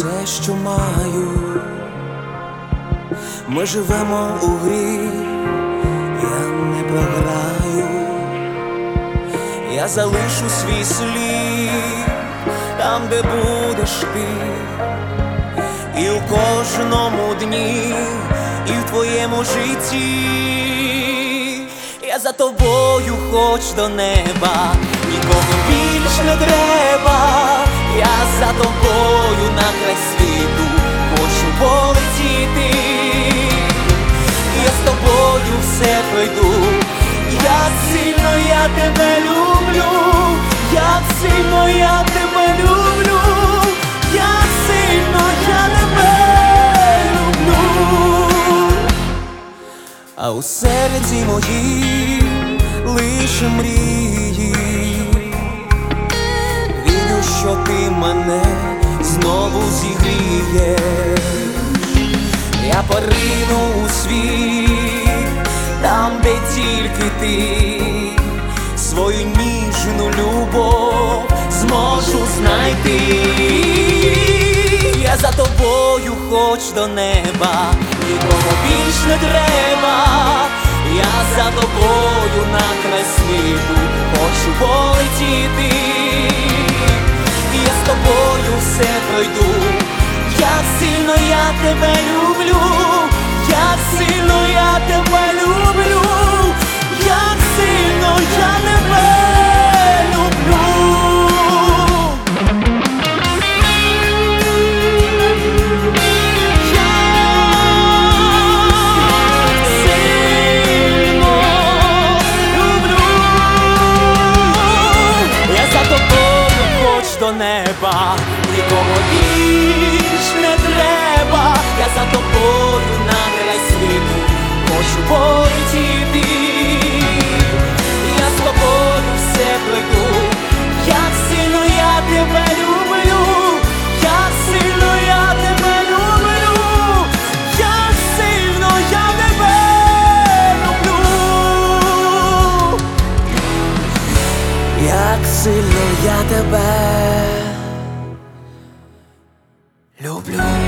все, що маю. Ми живемо у грі, я не програю. Я залишу свій слід там, де будеш ти, і у кожному дні, і в твоєму житті. Я за тобою хоч до неба, нікого більш не треба. Я за тобою на край світу хочу полетіти. Я з тобою все пройду. Як сильно я тебе люблю, як сильно я тебе люблю, як сильно я тебе люблю. А у серці моїм лише мрії. Вірю, що ти мене знову зігрієш. Я порину у світ, там, де тільки ти свою ніжну любов зможу знайти. Я за тобою хоч до неба, нікого більш не треба. Я за тобою на край світу хочу полетіти. Я з тобою все пройду. Як сильно я тебе люблю, як сильно я тебе люблю, як сильно я тебе люблю. До неба, нікого більш не треба. Я за тобою на край світу хочу полетіти. Я з тобою все пройду. Як сильно я тебе люблю, як сильно я тебе люблю, як сильно я тебе люблю. Як сильно я тебе люблю.